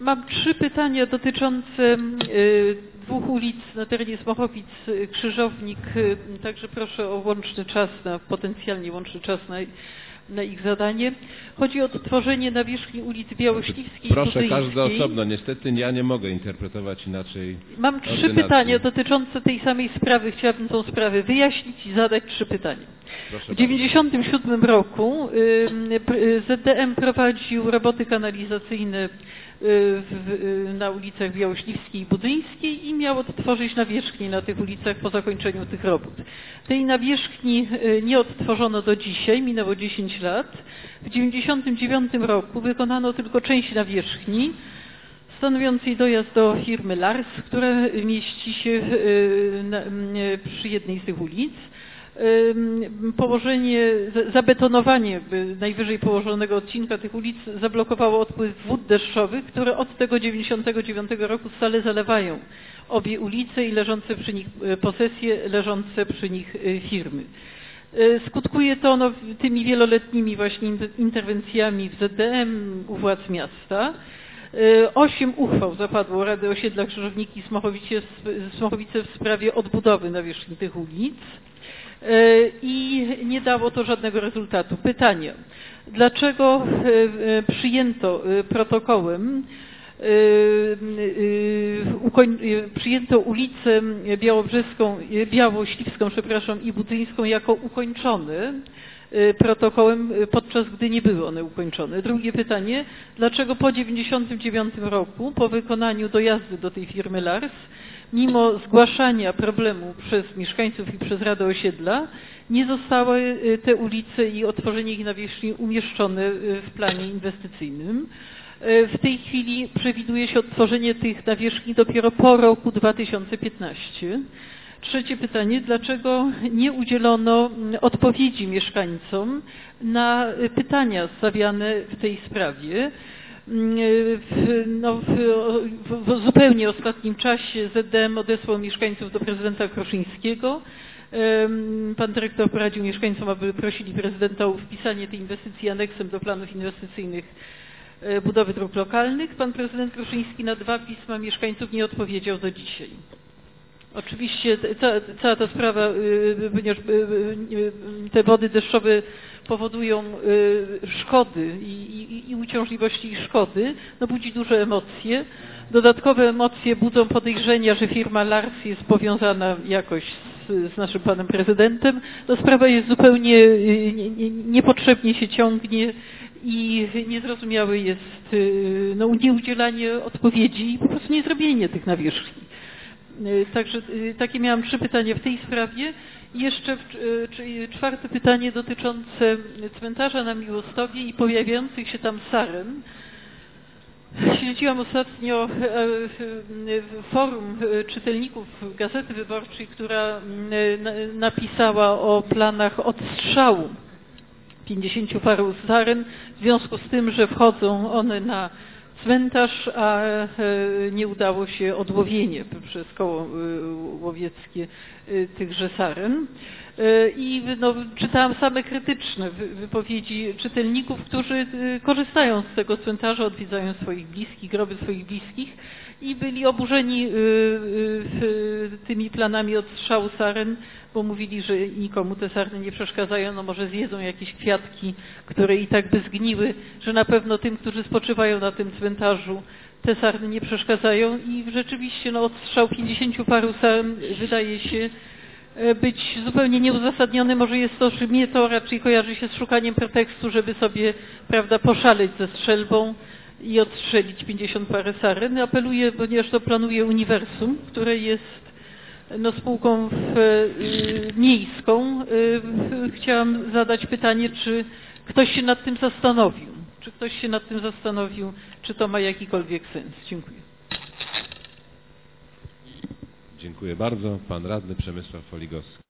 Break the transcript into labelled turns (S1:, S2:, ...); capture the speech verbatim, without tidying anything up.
S1: Mam trzy pytania dotyczące y, dwóch ulic na terenie Smochowic, Krzyżownik, y, także proszę o łączny czas, na potencjalnie łączny czas na, na ich zadanie. Chodzi o odtworzenie nawierzchni ulicy Białośliwskiej i
S2: Proszę
S1: Budzyńskiej.
S2: każde osobno, niestety ja nie mogę interpretować inaczej.
S1: Mam trzy
S2: ordynacji.
S1: pytania dotyczące tej samej sprawy. Chciałabym tą sprawę wyjaśnić i zadać trzy pytania.
S2: Proszę
S1: w dziewięćdziesiątym siódmym roku y, Z D M prowadził roboty kanalizacyjne W, na ulicach Białośliwskiej i Budzyńskiej i miał odtworzyć nawierzchnię na tych ulicach po zakończeniu tych robót. Tej nawierzchni nie odtworzono do dzisiaj, minęło dziesięć lat. W dziewięćdziesiątym dziewiątym roku wykonano tylko część nawierzchni, stanowiącej dojazd do firmy Lars, która mieści się na, przy jednej z tych ulic. Położenie, zabetonowanie najwyżej położonego odcinka tych ulic zablokowało odpływ wód deszczowych, które od tego dziewięćdziesiątego dziewiątego roku stale zalewają obie ulice i leżące przy nich posesje, leżące przy nich firmy. Skutkuje to no, tymi wieloletnimi właśnie interwencjami w Z D M u władz miasta. Osiem uchwał zapadło Rady Osiedla Krzyżowniki i Smochowice, Smochowice w sprawie odbudowy nawierzchni tych ulic. I nie dało to żadnego rezultatu. Pytanie, dlaczego przyjęto protokołem, przyjęto ulicę Białobrzeską, Białośliwską, przepraszam, i Budzyńską jako ukończone protokołem, podczas gdy nie były one ukończone. Drugie pytanie, dlaczego po dziewięćdziesiątym dziewiątym roku, po wykonaniu dojazdu do tej firmy Lars, mimo zgłaszania problemu przez mieszkańców i przez Radę Osiedla, nie zostały te ulice i otworzenie ich nawierzchni umieszczone w planie inwestycyjnym. W tej chwili przewiduje się odtworzenie tych nawierzchni dopiero po roku dwa tysiące piętnastym. Trzecie pytanie, dlaczego nie udzielono odpowiedzi mieszkańcom na pytania stawiane w tej sprawie? W, no, w, w, w zupełnie ostatnim czasie Z D M odesłał mieszkańców do prezydenta Kruszyńskiego. Pan dyrektor poradził mieszkańcom, aby prosili prezydenta o wpisanie tej inwestycji aneksem do planów inwestycyjnych budowy dróg lokalnych. Pan prezydent Kruszyński na dwa pisma mieszkańców nie odpowiedział do dzisiaj. Oczywiście ta, cała ta sprawa, ponieważ te wody deszczowe powodują szkody i, i, i uciążliwości i szkody, no budzi duże emocje. Dodatkowe emocje budzą podejrzenia, że firma Lars jest powiązana jakoś z, z naszym panem prezydentem. No sprawa jest zupełnie nie, nie, niepotrzebnie się ciągnie i niezrozumiałe jest no, nieudzielanie odpowiedzi i po prostu niezrobienie tych nawierzchni. Także takie miałam trzy pytania w tej sprawie. I jeszcze czwarte pytanie dotyczące cmentarza na Miłostowie i pojawiających się tam saren. Śledziłam ostatnio forum czytelników Gazety Wyborczej, która napisała o planach odstrzału pięćdziesięciu paru saren w związku z tym, że wchodzą one na cmentarz, a nie udało się odłowienie przez koło łowieckie tychże saren. I no, czytałam same krytyczne wypowiedzi czytelników, którzy korzystają z tego cmentarza, odwiedzają swoich bliskich, groby swoich bliskich i byli oburzeni tymi planami odstrzału saren, bo mówili, że nikomu te sarny nie przeszkadzają, no może zjedzą jakieś kwiatki, które i tak by zgniły, że na pewno tym, którzy spoczywają na tym cmentarzu, te sarny nie przeszkadzają i rzeczywiście no, odstrzał pięćdziesięciu paru saren wydaje się być zupełnie nieuzasadniony. Może jest to, że mnie to raczej kojarzy się z szukaniem pretekstu, żeby sobie, prawda, poszaleć ze strzelbą i odstrzelić pięćdziesiąt parę saren. Apeluję, ponieważ to planuje Uniwersum, które jest no, spółką w, y, miejską. Y, chciałam zadać pytanie, czy ktoś się nad tym zastanowił? Czy ktoś się nad tym zastanowił, czy to ma jakikolwiek sens? Dziękuję.
S2: Dziękuję bardzo. Pan radny Przemysław Foligowski.